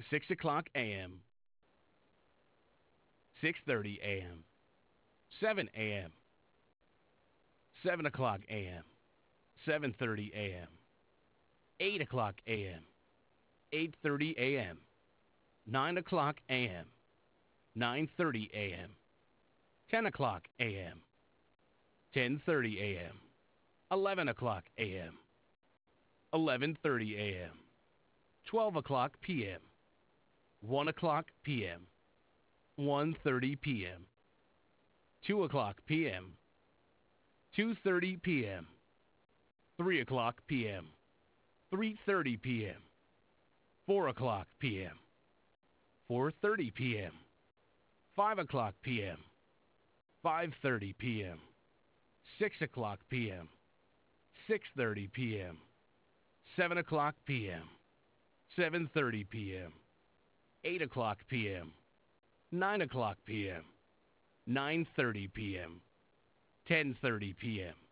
6 o'clock a.m., 6:30 a.m., 7 a.m., 7 o'clock a.m., 7:30 a.m., 8 o'clock a.m., 8:30 a.m., 9 o'clock a.m., 9:30 a.m., 10 o'clock a.m., 10:30 a.m., 11 o'clock a.m., 11:30 a.m., 12 o'clock p.m., 1 o'clock p.m., 1:30 p.m., 2 o'clock p.m., 2:30 p.m., 3 o'clock p.m., 3:30 p.m., 4 o'clock p.m., 4:30 p.m., 5 o'clock p.m., 5:30 p.m., 6 o'clock p.m., 6:30 p.m., 7 o'clock p.m., 7:30 p.m., 8 o'clock p.m., 9 o'clock p.m., 9:30 p.m., 10:30 p.m.,